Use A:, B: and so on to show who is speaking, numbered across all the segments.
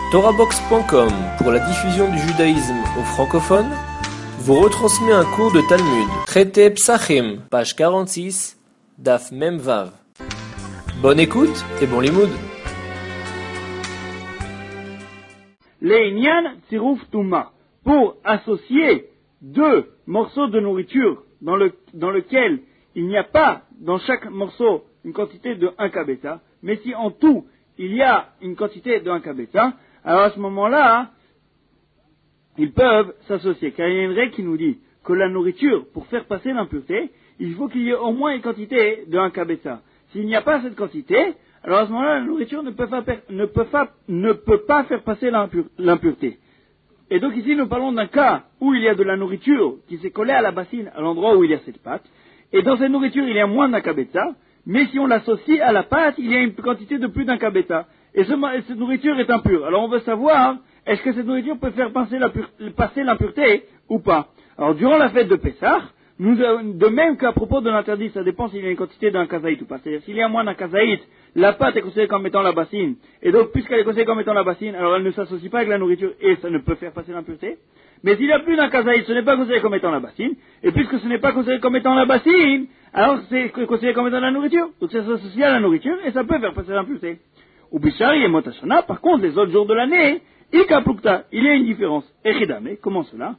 A: TorahBox.com, pour la diffusion du judaïsme aux francophones, vous retransmet un cours de Talmud, traité Psachim, page 46, Daf Mem Vav. Bonne écoute et bon limoud.
B: Le'inyan tziruf tuma, pour associer deux morceaux de nourriture dans lequel il n'y a pas dans chaque morceau une quantité de 1 kabetza, mais si en tout il y a une quantité de 1 kabetza, alors à ce moment-là, ils peuvent s'associer. Car il y a une règle qui nous dit que la nourriture, pour faire passer l'impureté, il faut qu'il y ait au moins une quantité de 1 kabetza. S'il n'y a pas cette quantité, alors à ce moment-là, la nourriture ne peut pas faire passer l'impureté. Et donc ici, nous parlons d'un cas où il y a de la nourriture qui s'est collée à la bassine, à l'endroit où il y a cette pâte, et dans cette nourriture, il y a moins d'un kabetza, mais si on l'associe à la pâte, il y a une quantité de plus d'un kabetza. Et cette nourriture est impure. Alors on veut savoir, est-ce que cette nourriture peut faire passer l'impureté ou pas? Alors durant la fête de Pessah, de même qu'à propos de l'interdit, ça dépend s'il y a une quantité d'un kazaït ou pas. C'est-à-dire s'il y a moins d'un kazaït, la pâte est considérée comme étant la bassine. Et donc puisqu'elle est considérée comme étant la bassine, alors elle ne s'associe pas avec la nourriture et ça ne peut faire passer l'impureté. Mais s'il y a plus d'un kazaït, ce n'est pas considéré comme étant la bassine. Et puisque ce n'est pas considéré comme étant la bassine, alors c'est considéré comme étant la nourriture. Donc ça s'associe à la nourriture et ça peut faire passer l'impureté. Ou Bishari et Motashana, par contre, les autres jours de l'année, Ika Plukta, il y a une différence. Echidame, comment cela?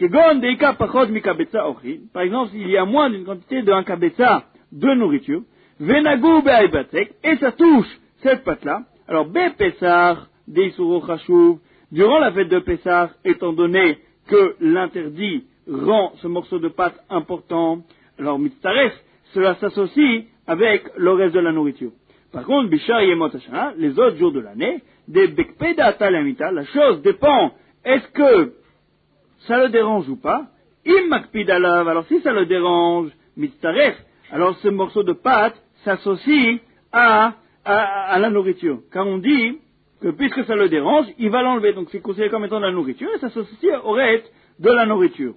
B: Par exemple, s'il y a moins d'une quantité de 1 kabetza de nourriture, Venagou be'aibatek, et ça touche cette pâte-là. Alors, Be'pessar, Deisuro Chashuv, durant la fête de Pessah, étant donné que l'interdit rend ce morceau de pâte important, alors Mitzaref, cela s'associe avec le reste de la nourriture. Par contre, Bishar Yemot Hashana, les autres jours de l'année, des Bekpeda Talamita, la chose dépend, est-ce que ça le dérange ou pas? Im Makpid Alav, alors si ça le dérange, Mitzaref, alors ce morceau de pâte s'associe à la nourriture. Car on dit que puisque ça le dérange, il va l'enlever. Donc c'est considéré comme étant de la nourriture et ça s'associe au reste de la nourriture.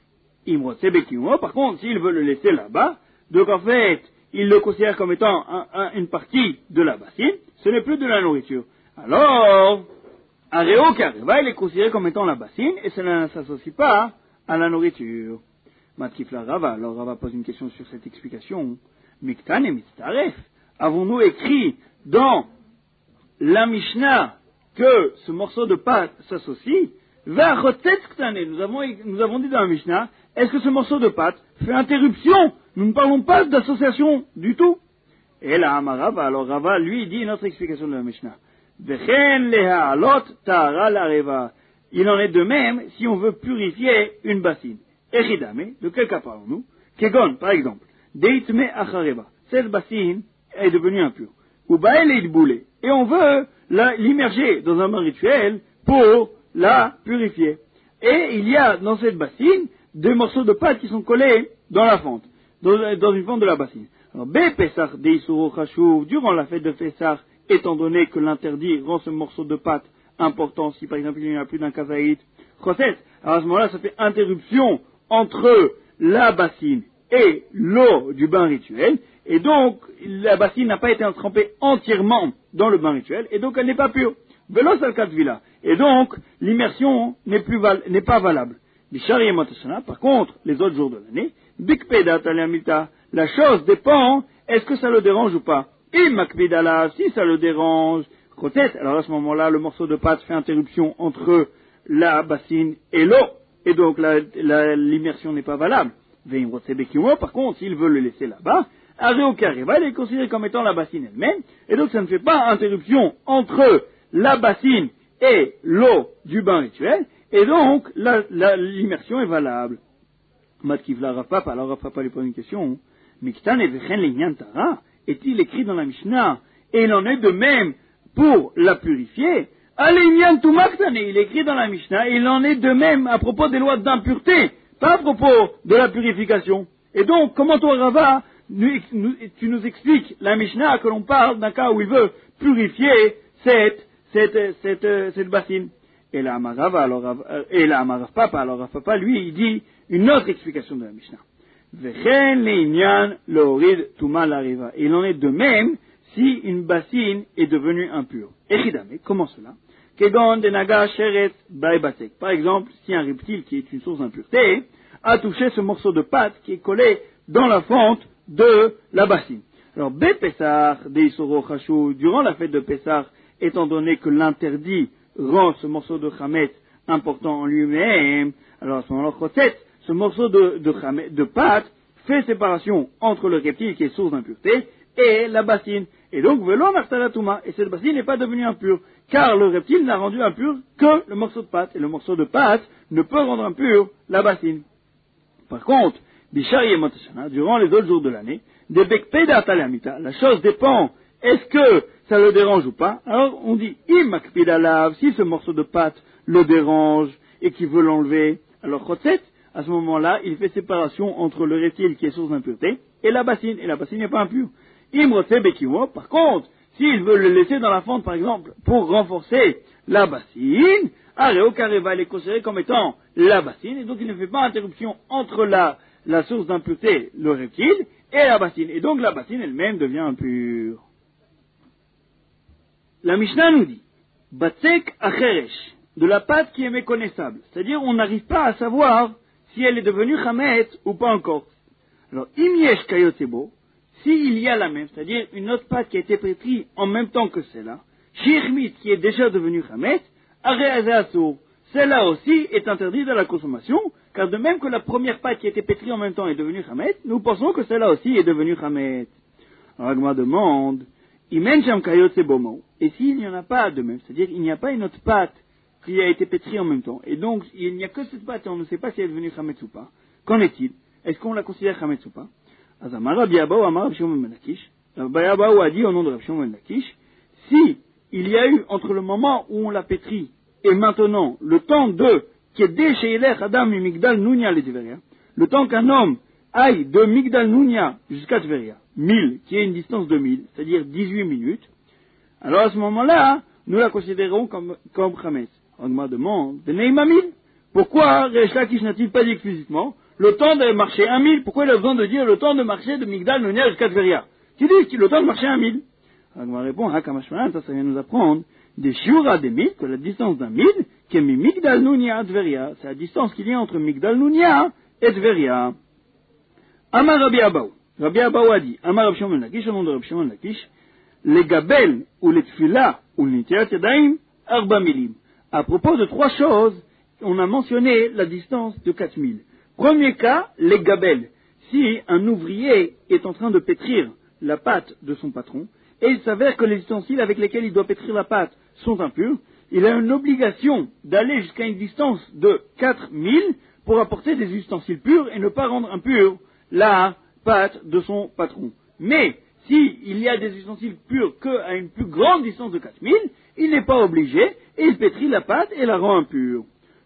B: Par contre, s'il veut le laisser là-bas, donc en fait, il le considère comme étant une partie de la bassine, ce n'est plus de la nourriture. Alors, Areo Kareva, il est considéré comme étant la bassine, et cela ne s'associe pas à la nourriture. Matkifla Rava, alors Rava pose une question sur cette explication. Miktan et Mitzaref, avons-nous écrit dans la Mishnah que ce morceau de pâte s'associe? Vers Rotetz-Ktane, nous avons dit dans la Mishnah, est-ce que ce morceau de pâte fait interruption? Nous ne parlons pas d'association du tout. Et là, Amarava, alors Rava, lui, dit une autre explication de la Mishnah. Vechen lehalot tara lareva. Il en est de même si on veut purifier une bassine. Echidame, de quel cas parlons-nous? Kegon, par exemple. Deitme achareva. Cette bassine est devenue impure. Ou bael idboule. Et on veut l'immerger dans un bain rituel pour la purifier. Et il y a dans cette bassine des morceaux de pâte qui sont collés dans la fente, dans une fente de la bassine. Alors, Be-Pessah Deisuro Chashuv, durant la fête de Pessah, étant donné que l'interdit rend ce morceau de pâte important, si par exemple il n'y a plus d'un kazaït, Choset, alors à ce moment-là, ça fait interruption entre la bassine et l'eau du bain rituel, et donc la bassine n'a pas été trempée entièrement dans le bain rituel, et donc elle n'est pas pure. Velos al-Katvila. Et donc, l'immersion n'est pas valable. Par contre, les autres jours de l'année, Bikpeda Talamita, la chose dépend, est-ce que ça le dérange ou pas? Et Makpidala, si ça le dérange, alors à ce moment-là, le morceau de pâte fait interruption entre la bassine et l'eau, et donc l'immersion n'est pas valable. Par contre, s'il veut le laisser là-bas, Areo Kareva, il est considéré comme étant la bassine elle-même, et donc ça ne fait pas interruption entre la bassine et l'eau du bain rituel, et donc l'immersion est valable. Matkivla Rav Papa, alors Rav Papa lui pose une question. Miktan et Vechen Linyan Tara, est-il écrit dans la Mishnah, et il en est de même pour la purifier? Alinyan Tumaktane, il est écrit dans la Mishnah, et il en est de même à propos des lois d'impureté, pas à propos de la purification. Et donc, comment toi Rava, tu nous expliques la Mishnah que l'on parle d'un cas où il veut purifier cette bassine? Et là, Amarav Papa, alors Rav Papa, lui, il dit une autre explication de la Mishnah. Vechen le'inyan le'orid tuma lariva. Il en est de même si une bassine est devenue impure. Echidame, comment cela? Kegon de naga sheret baibatek. Par exemple, si un reptile qui est une source d'impureté a touché ce morceau de pâte qui est collé dans la fente de la bassine. Alors, Bepessar, Deisoro Chashou, durant la fête de Pessah, étant donné que l'interdit rend ce morceau de Chametz important en lui-même, alors à ce moment-là, Chotset, ce morceau de pâte fait séparation entre le reptile qui est source d'impureté et la bassine. Et donc, Velo Martalatuma, et cette bassine n'est pas devenue impure, car le reptile n'a rendu impur que le morceau de pâte, et le morceau de pâte ne peut rendre impur la bassine. Par contre, Bishari et Motashana, durant les autres jours de l'année, des Bekpeda Talamita, la chose dépend, est-ce que ça le dérange ou pas? Alors on dit, Imakpida lav, si ce morceau de pâte le dérange et qu'il veut l'enlever, alors Chotset, à ce moment-là, il fait séparation entre le reptile qui est source d'impureté et la bassine n'est pas impure. Imrotse Bekiwo, par contre, s'il veut le laisser dans la fente, par exemple, pour renforcer la bassine, Areo Kareva, il est considéré comme étant la bassine, et donc il ne fait pas interruption entre la source d'impureté, le reptile, et la bassine. Et donc la bassine elle-même devient impure. La Mishnah nous dit, Batsek Acheresh, de la pâte qui est méconnaissable. C'est-à-dire, on n'arrive pas à savoir si elle est devenue Chametz ou pas encore. Alors, Imyesh Kayotsebo, s'il y a la même, c'est-à-dire une autre pâte qui a été pétrie en même temps que celle-là, Shirmit qui est déjà devenue Chametz, Areazaso, celle-là aussi est interdite à la consommation, car de même que la première pâte qui a été pétrie en même temps est devenue Chametz, nous pensons que celle-là aussi est devenue Chametz. Alors, Agma demande, Imen Sham Kayotsebo, et s'il n'y en a pas de même, c'est-à-dire il n'y a pas une autre pâte qui a été pétrie en même temps, et donc il n'y a que cette pâte et on ne sait pas si elle est devenue Chametz ou pas, qu'en est-il? Est-ce qu'on la considère Chametz ou pas? Azamar Rabbi Abaou Amar Rabbi Shimon ben Lakish, Rabbi Abaou a dit au nom de Rabbi Shimon ben Lakish, si il y a eu entre le moment où on l'a pétrie et maintenant le temps de Kedé Sheilech Adam Migdal Nunya le Tveria, le temps qu'un homme aille de Migdal Nunya jusqu'à Tveria, 1000, qui est une distance de 1000, c'est-à-dire 18 minutes, alors à ce moment-là, nous la considérons comme Chametz. On me demande, pourquoi Reish Lakish n'a-t-il pas dit explicitement le temps de marcher 1000, pourquoi il a besoin de dire le temps de marcher de Migdal Nunya jusqu'à Tveria? Tu dis le temps de marcher 1000. On me répond, ça vient nous apprendre des Shura des 1000, que la distance d'un 1000, qui est Migdal Nunya à Tveria, c'est la distance qu'il y a entre Migdal Nunya et Tveria. Amar Rabbi Abaou. Rabbi Abaou a dit, Amar Rabbi Shimon ben Lakish, au nom de Rabbi Shimon ben Lakish, les gabel ou les tfila ou les nitiat yadayim, arba milim. À propos de trois choses, on a mentionné la distance de 4000. Premier cas, les gabel. Si un ouvrier est en train de pétrir la pâte de son patron, et il s'avère que les ustensiles avec lesquels il doit pétrir la pâte sont impurs, il a une obligation d'aller jusqu'à une distance de 4000 pour apporter des ustensiles purs et ne pas rendre impure la pâte de son patron. Mais, s'il y a des ustensiles purs qu'à une plus grande distance de 4000, il n'est pas obligé et il pétrit la pâte et la rend impure.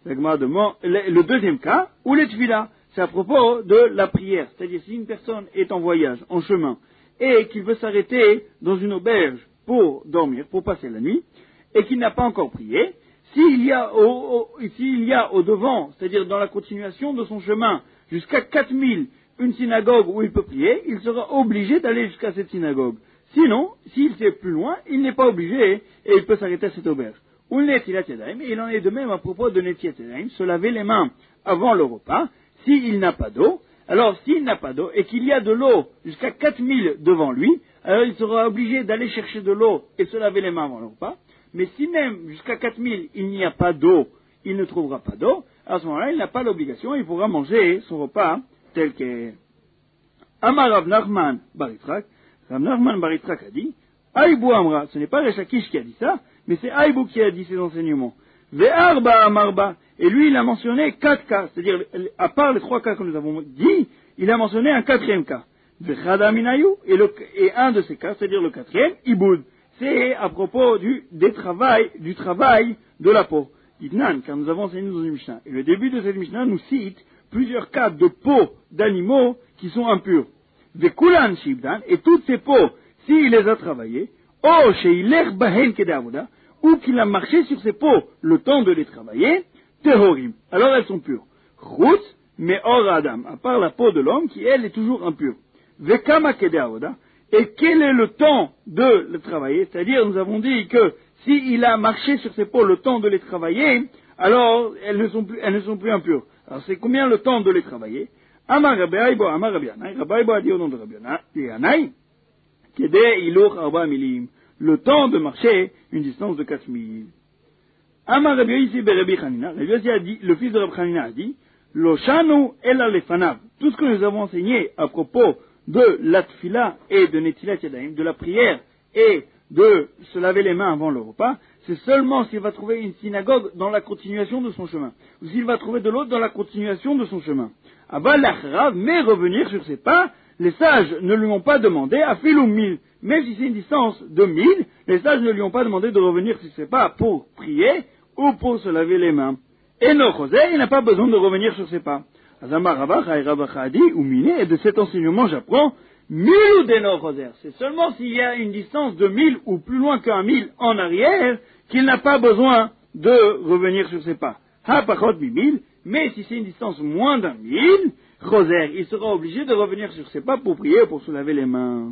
B: Le deuxième cas, ou les tefila, c'est à propos de la prière. C'est-à-dire, si une personne est en voyage, en chemin, et qu'il veut s'arrêter dans une auberge pour dormir, pour passer la nuit, et qu'il n'a pas encore prié, s'il y a au devant, c'est-à-dire dans la continuation de son chemin, jusqu'à 4000, une synagogue où il peut prier, il sera obligé d'aller jusqu'à cette synagogue. Sinon, s'il sait plus loin, il n'est pas obligé et il peut s'arrêter à cette auberge. Ou le netilat yadayim, et il en est de même à propos de netilat yadayim, se laver les mains avant le repas, s'il n'a pas d'eau. Alors, s'il n'a pas d'eau et qu'il y a de l'eau jusqu'à 4000 devant lui, alors il sera obligé d'aller chercher de l'eau et se laver les mains avant le repas. Mais si même jusqu'à 4000 il n'y a pas d'eau, il ne trouvera pas d'eau, à ce moment-là, il n'a pas l'obligation, il pourra manger son repas tel qu'est. Amar Rav Nachman Baritrak, Rav Nachman Baritrak a dit, Aïbou Amra, ce n'est pas Reish Lakish qui a dit ça, mais c'est Aïbou qui a dit ces enseignements. Ve'arba Amarba, et lui il a mentionné 4 cas, c'est-à-dire, à part les 3 cas que nous avons dit, il a mentionné un 4e cas. Ve'chada Minayou, et un de ces cas, c'est-à-dire le 4e, Iboud, c'est à propos du travail de la peau. Ditnan, car nous avons enseigné dans une Mishnah. Et le début de cette Mishnah nous cite plusieurs cas de peaux d'animaux qui sont impurs. Des kulan shibdan, et toutes ces peaux, s'il les a travaillées, oh, sheilech bahen kedavoda, ou qu'il a marché sur ces peaux le temps de les travailler, tehorim, alors elles sont pures. Chutz, mais or adam, à part la peau de l'homme qui, elle, est toujours impure. Vekama kedavoda, et quel est le temps de le travailler? C'est-à-dire, nous avons dit que s'il a marché sur ses peaux le temps de les travailler, alors elles ne sont plus impures. Alors c'est combien le temps de les travailler? Amar Rabbi Aibo, Amar Rabbi Yanai. Rabbi Aibo a dit au nom de Rabbi Yanai, Kedei Iloch Arba Milim, le temps de marcher une distance de 4000. Amar Rabbi Yossi be Rabbi Chanina, Rabbi Yossi a dit, le fils de Rabbi Chanina a dit, Lo shanu ela lefanav, tout ce que nous avons enseigné à propos de la tfila et de Netilat Yadayim, de la prière et de se laver les mains avant le repas, c'est seulement s'il va trouver une synagogue dans la continuation de son chemin, ou s'il va trouver de l'autre dans la continuation de son chemin. Aval l'achrav, mais revenir sur ses pas, les sages ne lui ont pas demandé, à filou 1000, même si c'est une distance de 1000, les sages ne lui ont pas demandé de revenir sur ses pas pour prier ou pour se laver les mains. Et non, José, il n'a pas besoin de revenir sur ses pas. Azamar Ravacha et Ravacha a dit, ou miné, et de cet enseignement j'apprends, 1000 ou des José. C'est seulement s'il y a une distance de 1000 ou plus loin qu'un 1000 en arrière, qu'il n'a pas besoin de revenir sur ses pas. Ha pachot mi 1000, mais si c'est une distance moins d'un 1000, José, il sera obligé de revenir sur ses pas pour prier ou pour se laver les mains.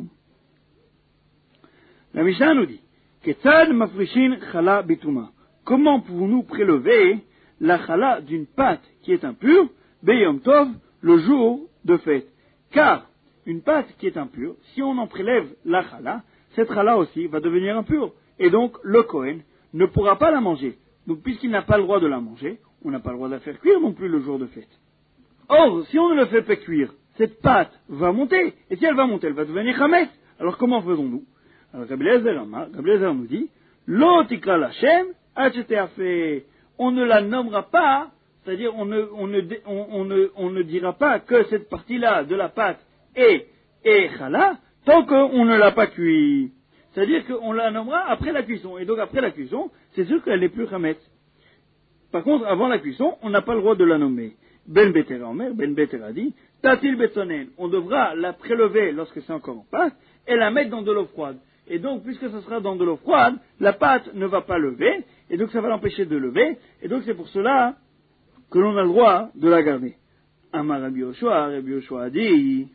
B: La Mishnah nous dit, Ketzad mafrishin chala bituma. Comment pouvons-nous prélever la chala d'une pâte qui est impure, Beyom Tov, le jour de fête? Car une pâte qui est impure, si on en prélève la chala, cette chala aussi va devenir impure. Et donc le Kohen ne pourra pas la manger. Donc puisqu'il n'a pas le droit de la manger, on n'a pas le droit de la faire cuire non plus le jour de fête. Or, si on ne le fait pas cuire, cette pâte va monter. Et si elle va monter, elle va devenir chametz. Alors comment faisons-nous? Alors Rabbi Eliezer nous dit, Lo tikra l'Hashem, on ne la nommera pas, c'est-à-dire on ne dira pas que cette partie-là de la pâte est chala, tant qu'on ne l'a pas cuit. C'est-à-dire qu'on la nommera après la cuisson. Et donc après la cuisson, c'est sûr qu'elle n'est plus chametz. Par contre, avant la cuisson, on n'a pas le droit de la nommer. Ben Beter a dit, Tatil Betsonen, on devra la prélever lorsque c'est encore en pâte, et la mettre dans de l'eau froide. Et donc, puisque ce sera dans de l'eau froide, la pâte ne va pas lever, et donc ça va l'empêcher de lever, et donc c'est pour cela que l'on a le droit de la garder. Amar Rabbi Yoshua a dit...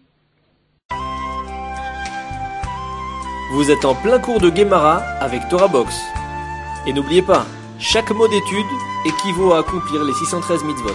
A: Vous êtes en plein cours de Guémara avec Torah Box. Et n'oubliez pas, chaque mot d'étude équivaut à accomplir les 613 mitzvot.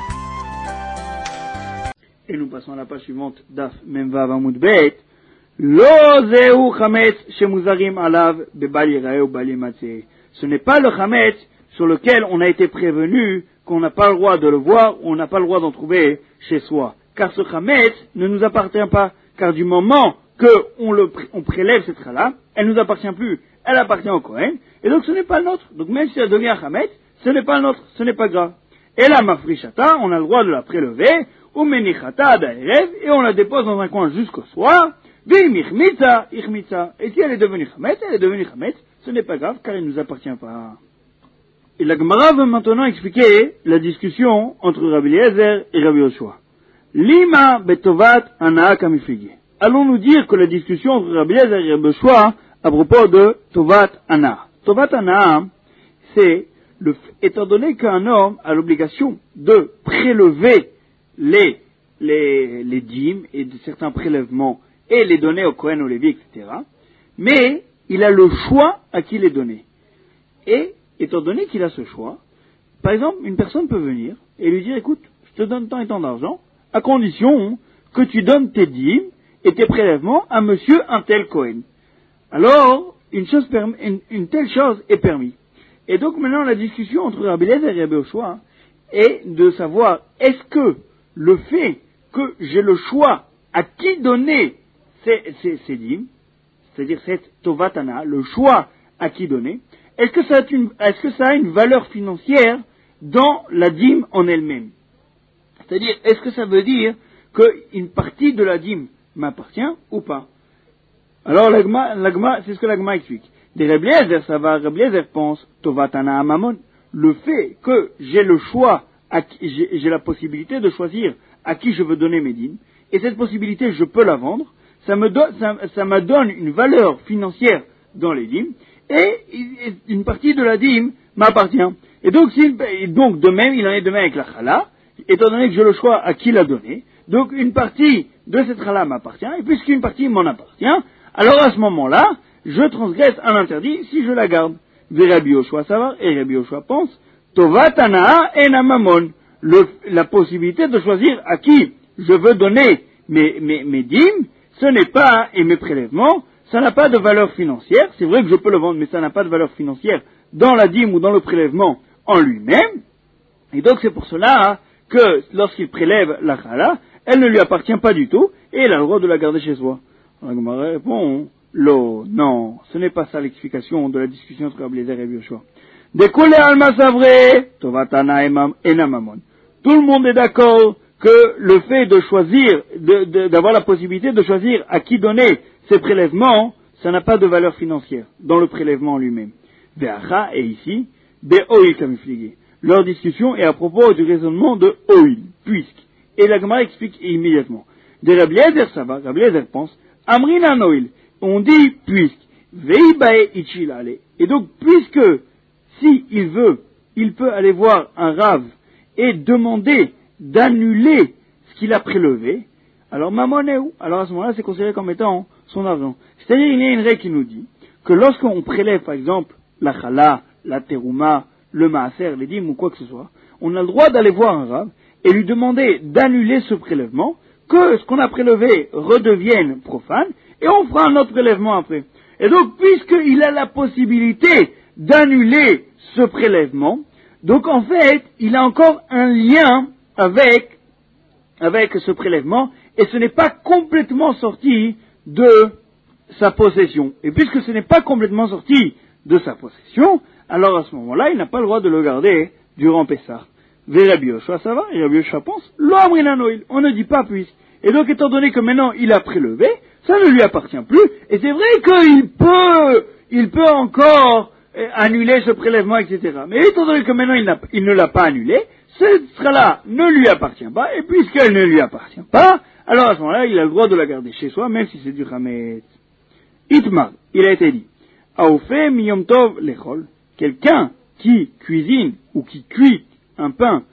B: Et nous passons à la page suivante, Daf Memvav Amud Bet. Lo zeu chametz shemuzarim alav bebal yiraeh ou bal yimatzeh. Ce n'est pas le chametz sur lequel on a été prévenu qu'on n'a pas le droit de le voir, on n'a pas le droit d'en trouver chez soi. Car ce chametz ne nous appartient pas, car du moment qu'on prélève cette chala, elle ne nous appartient plus, elle appartient au Kohen, et donc ce n'est pas le nôtre. Donc même si elle devient chametz, ce n'est pas le nôtre, ce n'est pas grave. Et la mafrishata, on a le droit de la prélever, ou menichata d'Aerev, et on la dépose dans un coin jusqu'au soir, v'imichmitza, ichmitza. Et si elle est devenue chametz, ce n'est pas grave, car elle ne nous appartient pas. Et la Gemara veut maintenant expliquer la discussion entre Rabbi Eliezer et Rabbi Yoshua. Lima betovat anaa kamifigi. Allons-nous dire que la discussion entre Rabbi Eliezer et Rabbi Yoshua à propos de Tovat Anaa. Tovat Anaa, c'est, étant donné qu'un homme a l'obligation de prélever les dîmes et de certains prélèvements et les donner au Kohen, au Lévi, etc., mais il a le choix à qui les donner. Et, étant donné qu'il a ce choix, par exemple, une personne peut venir et lui dire, écoute, je te donne tant et tant d'argent, à condition que tu donnes tes dîmes et tes prélèvements à monsieur un tel Kohen. Alors, une telle chose est permise. Et donc maintenant, la discussion entre Rabbi Eliezer et Rabbi Yoshua est de savoir, est-ce que le fait que j'ai le choix à qui donner ces dîmes, c'est-à-dire cette Tovatana, le choix à qui donner, est-ce que ça a une valeur financière dans la dîme en elle-même? C'est-à-dire, est-ce que ça veut dire qu'une partie de la dîme m'appartient ou pas? Alors, c'est ce que l'Agma explique. Des Rabbi Eliezer, Rabbi Eliezer pense, Tovatana Amamon, le fait que j'ai le choix, j'ai la possibilité de choisir à qui je veux donner mes dîmes, et cette possibilité, je peux la vendre, ça me donne une valeur financière dans les dîmes, et une partie de la dîme m'appartient. Et donc de même, il en est de même avec la chala, étant donné que j'ai le choix à qui la donner, donc une partie de cette chala m'appartient, et puisqu'une partie m'en appartient, alors à ce moment-là, je transgresse un interdit si je la garde. Rabbi Yoshua savar, et Rabbi Yoshua pense, Tovat Anaa en Mamon, la possibilité de choisir à qui je veux donner mes dîmes, ce n'est pas, et mes prélèvements, ça n'a pas de valeur financière, c'est vrai que je peux le vendre, mais ça n'a pas de valeur financière dans la dîme ou dans le prélèvement en lui-même, et donc c'est pour cela que lorsqu'il prélève la chala, elle ne lui appartient pas du tout, et il a le droit de la garder chez soi. Alors Gemara répond, non, ce n'est pas ça l'explication de la discussion entre Rabbi Eliezer et Rabbi Yoshua. Découlé alma savre, tovatana enamamon. Tout le monde est d'accord que le fait de choisir, d'avoir la possibilité de choisir à qui donner ses prélèvements, ça n'a pas de valeur financière dans le prélèvement lui-même. Ve'acha est ici, be'oil kamifligé. Leur discussion est à propos du raisonnement de oil, puisque. Et la Gemara explique immédiatement. De Rabbi Eliezer ça va, Rabbi Eliezer pense, amrina oil. On dit puisque. Veibae ichilale. Et donc, puisque, si il veut, il peut aller voir un rave et demander d'annuler ce qu'il a prélevé, alors mamon est où? Alors à ce moment-là, c'est considéré comme étant son argent. C'est-à-dire, il y a une règle qui nous dit que lorsqu'on prélève, par exemple, la chala, la terouma, le maaser, les dîmes ou quoi que ce soit, on a le droit d'aller voir un rave et lui demander d'annuler ce prélèvement, que ce qu'on a prélevé redevienne profane, et on fera un autre prélèvement après. Et donc, puisqu'il a la possibilité d'annuler ce prélèvement, donc en fait, il a encore un lien avec ce prélèvement, et ce n'est pas complètement sorti de sa possession. Et puisque ce n'est pas complètement sorti de sa possession, alors à ce moment-là, il n'a pas le droit de le garder durant Pessah. Ve Rabbi Yoshua, ça va, et Rabbi Yoshua pense, lo amrinan oil, on ne dit pas puisque. Et donc, étant donné que maintenant il a prélevé, ça ne lui appartient plus, et c'est vrai qu'il peut encore annuler ce prélèvement, etc. Mais étant donné que maintenant il ne l'a pas annulé, ce sera-là ne lui appartient pas, et puisqu'elle ne lui appartient pas, alors à ce moment-là, il a le droit de la garder chez soi, même si c'est du chametz. Itmar, il a été dit, Aoufé miyom tov lechol, quelqu'un qui cuisine ou qui cuit un pain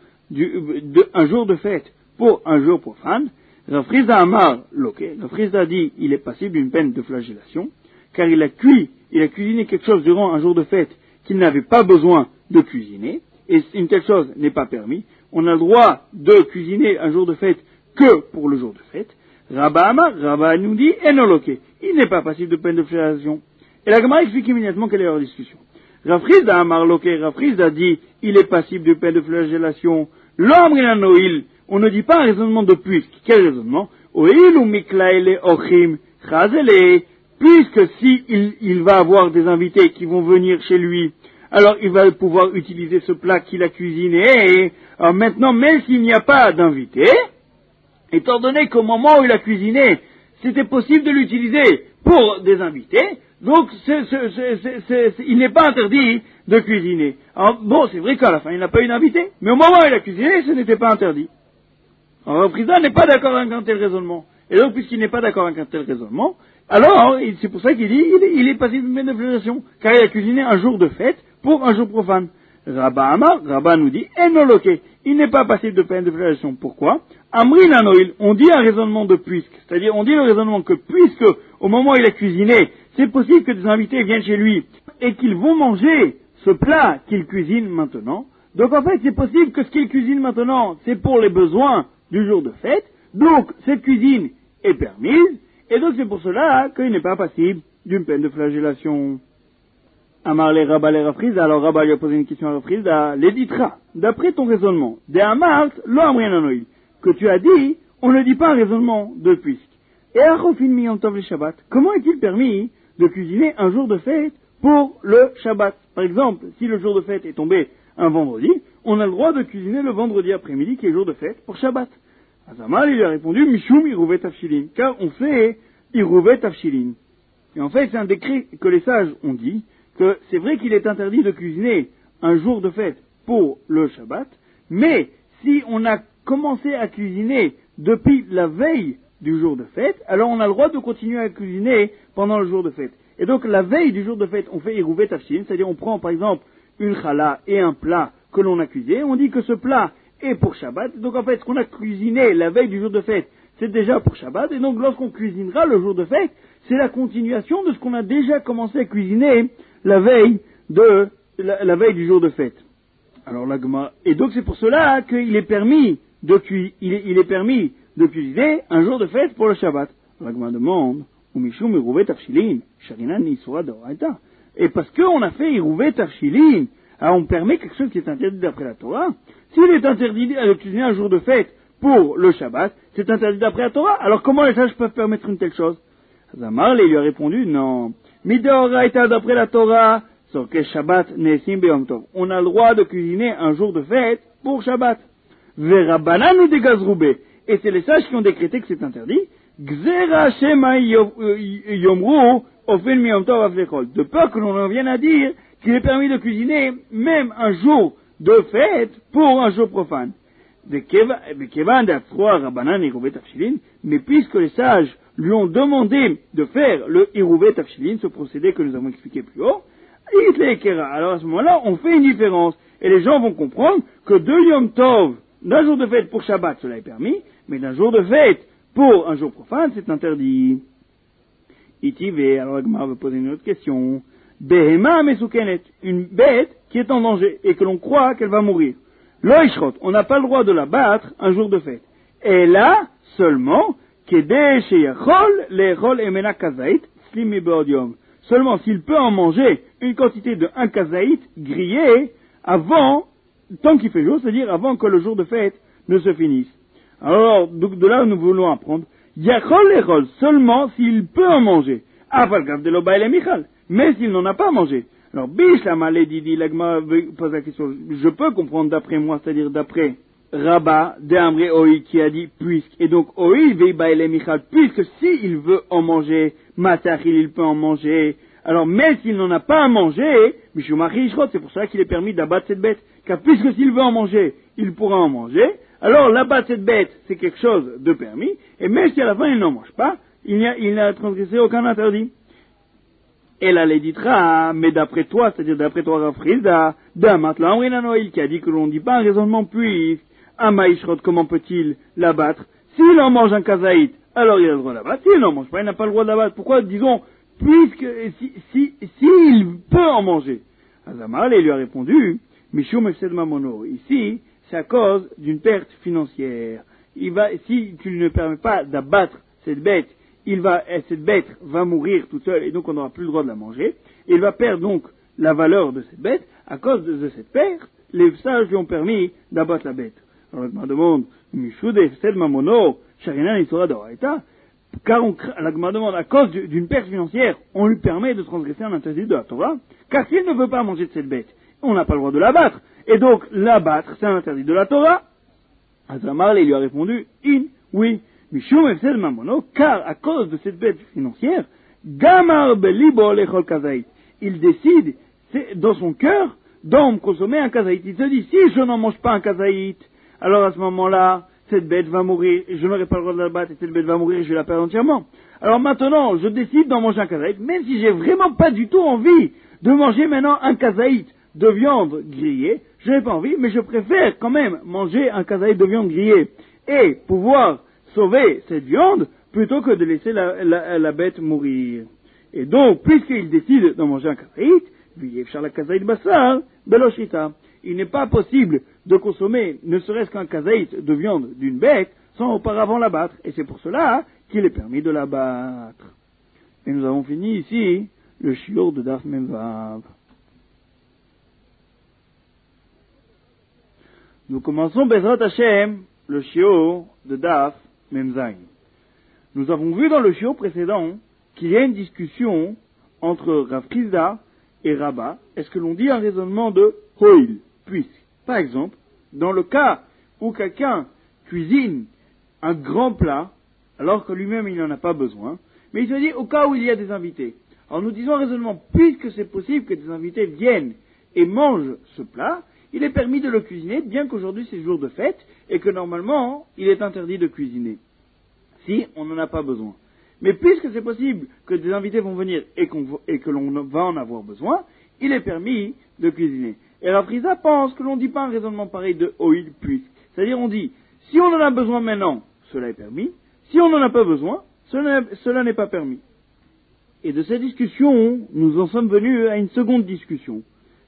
B: un jour de fête pour un jour profane, Rav Chizda Amar Loké, Rav Chizda dit il est passible d'une peine de flagellation, car il a cuisiné quelque chose durant un jour de fête qu'il n'avait pas besoin de cuisiner, et une telle chose n'est pas permis. On a le droit de cuisiner un jour de fête que pour le jour de fête. Rabba Amar, Rabba nous dit Enoloké, il n'est pas passible de peine de flagellation. Et la Gemara explique immédiatement quelle est leur discussion. Rav Chizda Amar Loké, Rav Chizda dit il est passible de peine de flagellation. L'homme il on ne dit pas un raisonnement de puisque. Quel raisonnement? Puisque si il va avoir des invités qui vont venir chez lui, alors il va pouvoir utiliser ce plat qu'il a cuisiné. Alors maintenant, même s'il n'y a pas d'invités, étant donné qu'au moment où il a cuisiné, c'était possible de l'utiliser pour des invités, donc il n'est pas interdit de cuisiner. Alors bon, c'est vrai qu'à la fin il n'a pas eu d'invité, mais au moment où il a cuisiné, ce n'était pas interdit. Alors Rav Chizda n'est pas d'accord avec un tel raisonnement. Et donc, puisqu'il n'est pas d'accord avec un tel raisonnement, alors, c'est pour ça qu'il dit, il est passible de peine de flagellation, car il a cuisiné un jour de fête pour un jour profane. Rabba Amar, Rabba nous dit, Enoloké, il n'est pas passible de peine de flagellation. Pourquoi? Amrin Anoïl, on dit un raisonnement de puisque, c'est-à-dire on dit le raisonnement que puisque, au moment où il a cuisiné, c'est possible que des invités viennent chez lui, et qu'ils vont manger ce plat qu'il cuisine maintenant, donc en fait, c'est possible que ce qu'il cuisine maintenant, c'est pour les besoins du jour de fête, donc cette cuisine est permise, et donc c'est pour cela qu'il n'est pas passible d'une peine de flagellation. Amar le Rabba le Rav Chizda, alors Rabba lui a posé une question à Rav Chizda, l'éditera, d'après ton raisonnement, de Amar, lo amrin anoïl, que tu as dit, on ne dit pas un raisonnement de puisque. Et Achofin miyom tov le Shabbat, comment est-il permis de cuisiner un jour de fête pour le Shabbat? Par exemple, si le jour de fête est tombé un vendredi, on a le droit de cuisiner le vendredi après-midi qui est jour de fête pour Shabbat. Azamal, il lui a répondu, Mishum Irouvet Tafshilin, car on fait Irouvet Tafshilin. Et en fait, c'est un décret que les sages ont dit, que c'est vrai qu'il est interdit de cuisiner un jour de fête pour le Shabbat, mais si on a commencé à cuisiner depuis la veille du jour de fête, alors on a le droit de continuer à cuisiner pendant le jour de fête. Et donc, la veille du jour de fête, on fait Irouvet Tafshilin, c'est-à-dire on prend par exemple une chala et un plat que l'on a cuisiné, on dit que ce plat est pour Shabbat, donc en fait ce qu'on a cuisiné la veille du jour de fête, c'est déjà pour Shabbat, et donc lorsqu'on cuisinera le jour de fête, c'est la continuation de ce qu'on a déjà commencé à cuisiner la veille de la veille du jour de fête. Alors la Gemara, et donc c'est pour cela qu'il est permis de cuisiner un jour de fête pour le Shabbat. La Gemara demande, Umishum Irouvé Tafshilin, Sharinan Nisura Doraita. Et parce qu'on a fait Irouvé Tafshilin, alors on permet quelque chose qui est interdit d'après la Torah. S'il est interdit de cuisiner un jour de fête pour le Shabbat, c'est interdit d'après la Torah. Alors comment les sages peuvent permettre une telle chose? Zamar lui a répondu, non. Midoraita d'après la Torah, Sorke Shabbat Nesim Beyom Tov. On a le droit de cuisiner un jour de fête pour Shabbat. Verabanan ou des gazroubé. Et c'est les sages qui ont décrété que c'est interdit. Gzera Shema Yomru Ofen Miyom Tov Avlechol. De peur que l'on en vienne à dire qu'il est permis de cuisiner même un jour de fête pour un jour profane. Mais puisque les sages lui ont demandé de faire le Irouvé Tafshilin, ce procédé que nous avons expliqué plus haut, alors à ce moment-là, on fait une différence. Et les gens vont comprendre que de Yom Tov, d'un jour de fête pour Shabbat, cela est permis, mais d'un jour de fête pour un jour profane, c'est interdit. Itivé, alors Agmar veut poser une autre question. Behema Mesukenet, une bête qui est en danger et que l'on croit qu'elle va mourir. Loishrot, on n'a pas le droit de la battre un jour de fête. Et là, seulement, Kedeh Sheyachol, Lechol Emena Kazait, Slimi Beodium. Seulement s'il peut en manger une quantité de 1 kazaït grillé avant, tant qu'il fait jour, c'est-à-dire avant que le jour de fête ne se finisse. Alors, donc de là, nous voulons apprendre, Yachol Lechol, seulement s'il peut en manger. Avalgav de l'Obaïle Michal, mais s'il n'en a pas mangé. Alors, Bishlama Didi, l'Agma pose la question, je peux comprendre d'après moi, c'est-à-dire d'après Rabba, d'Amré Oi, qui a dit puisque, et donc Oi, Veibaïle Michal, puisque s'il veut en manger, Matachil, il peut en manger, alors mais s'il n'en a pas à manger, Mishumachi Ishrot, c'est pour ça qu'il est permis d'abattre cette bête, car puisque s'il veut en manger, il pourra en manger, alors l'abattre cette bête, c'est quelque chose de permis, et même si à la fin il n'en mange pas, il n'a transgressé aucun interdit. Et là, les ditra, mais d'après toi, c'est-à-dire d'après toi, Rafrizda, d'Amat l'Amrinanoïl, qui a dit que l'on ne dit pas un raisonnement puisque, Amaïshrot, comment peut-il l'abattre? S'il en mange un kazaït, alors il a le droit d'abattre. S'il n'en mange pas, il n'a pas le droit d'abattre. Pourquoi, disons, puisque, s'il peut en manger? Azamal, il lui a répondu, Mishum Efsed Mamono. Ici, c'est à cause d'une perte financière. Si tu ne permets pas d'abattre cette bête, cette bête va mourir toute seule et donc on n'aura plus le droit de la manger. Et il va perdre donc la valeur de cette bête. À cause de cette perte, les sages lui ont permis d'abattre la bête. Alors je me demande, car la Gemara demande, à cause d'une perte financière, on lui permet de transgresser un interdit de la Torah, car s'il ne veut pas manger de cette bête, on n'a pas le droit de l'abattre. Et donc l'abattre, c'est un interdit de la Torah. Azamar lui a répondu, oui. Mishum Efsed Mamono, car à cause de cette bête financière, Gamar Belibo Lechol Kazaït, il décide, dans son cœur, d'en consommer un kazaït. Il se dit, si je n'en mange pas un kazaït, alors à ce moment-là, cette bête va mourir, et je n'aurai pas le droit de la battre, et cette bête va mourir, et je vais la perdre entièrement. Alors maintenant, je décide d'en manger un kazaït, même si j'ai vraiment pas du tout envie de manger maintenant un kazaït de viande grillée, je n'ai pas envie, mais je préfère quand même manger un kazaït de viande grillée, et pouvoir sauver cette viande plutôt que de laisser la bête mourir. Et donc, puisqu'il décide d'en manger un kazaït, il n'est pas possible de consommer ne serait-ce qu'un kazaït de viande d'une bête sans auparavant l'abattre. Et c'est pour cela qu'il est permis de l'abattre. Et nous avons fini ici le shiur de Daf Memvav. Nous commençons Bezrat Hashem le shiur de Daf Memzain. Nous avons vu dans le shiur précédent qu'il y a une discussion entre Rav Kizda et Rabba. Est-ce que l'on dit un raisonnement de Hoil, puisque, par exemple, dans le cas où quelqu'un cuisine un grand plat, alors que lui-même il n'en a pas besoin, mais il se dit au cas où il y a des invités. Alors nous disons un raisonnement, puisque c'est possible que des invités viennent et mangent ce plat, il est permis de le cuisiner, bien qu'aujourd'hui c'est jour de fête, et que normalement, il est interdit de cuisiner, si on n'en a pas besoin. Mais puisque c'est possible que des invités vont venir et que l'on va en avoir besoin, il est permis de cuisiner. Et Rav Rizda pense que l'on ne dit pas un raisonnement pareil de oil puisque. C'est-à-dire on dit, si on en a besoin maintenant, cela est permis, si on n'en a pas besoin, cela n'est pas permis. Et de cette discussion, nous en sommes venus à une seconde discussion.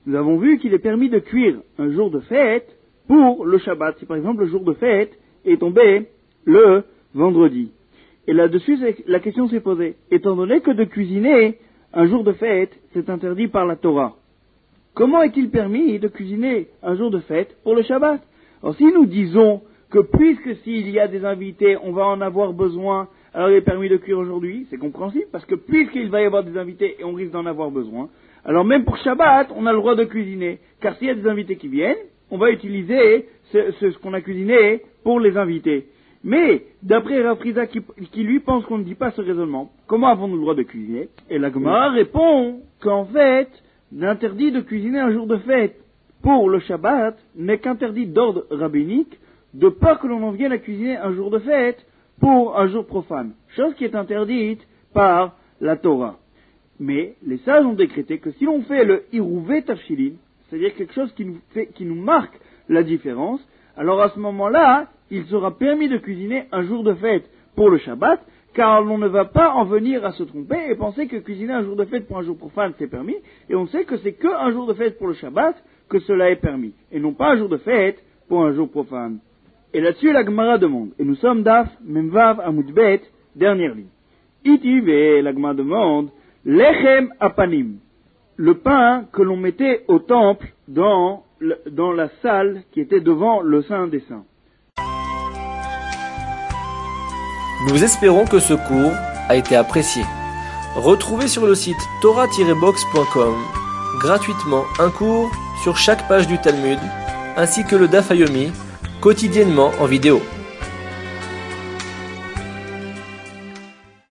B: nous avons vu qu'il est permis de cuire un jour de fête pour le Shabbat. Si par exemple le jour de fête est tombé le vendredi. Et là-dessus, la question s'est posée. Étant donné que de cuisiner un jour de fête, c'est interdit par la Torah, comment est-il permis de cuisiner un jour de fête pour le Shabbat? Alors si nous disons que puisque s'il y a des invités, on va en avoir besoin, alors il est permis de cuire aujourd'hui, c'est compréhensible, parce que puisqu'il va y avoir des invités et on risque d'en avoir besoin, alors même pour Shabbat, on a le droit de cuisiner, car s'il y a des invités qui viennent, on va utiliser ce qu'on a cuisiné pour les invités. Mais, d'après Rav Friza qui lui pense qu'on ne dit pas ce raisonnement, comment avons-nous le droit de cuisiner? Et la Gemara répond qu'en fait, l'interdit de cuisiner un jour de fête pour le Shabbat n'est qu'interdit d'ordre rabbinique, de peur que l'on en vienne à cuisiner un jour de fête pour un jour profane, chose qui est interdite par la Torah. Mais les sages ont décrété que si l'on fait le Hirouvé Tafshilin, c'est-à-dire quelque chose qui nous marque la différence, alors à ce moment-là, il sera permis de cuisiner un jour de fête pour le Shabbat, car l'on ne va pas en venir à se tromper et penser que cuisiner un jour de fête pour un jour profane c'est permis, et on sait que c'est qu'un jour de fête pour le Shabbat que cela est permis, et non pas un jour de fête pour un jour profane. Et là-dessus la Gemara demande, et nous sommes Daf Memvav Amud Bet, dernière ligne. Itive, la Gemara demande, Lechem Apanim, le pain que l'on mettait au temple dans la salle qui était devant le Saint des Saints.
A: Nous espérons que ce cours a été apprécié. Retrouvez sur le site torah-box.com gratuitement un cours sur chaque page du Talmud, ainsi que le Daf Yomi, quotidiennement en vidéo.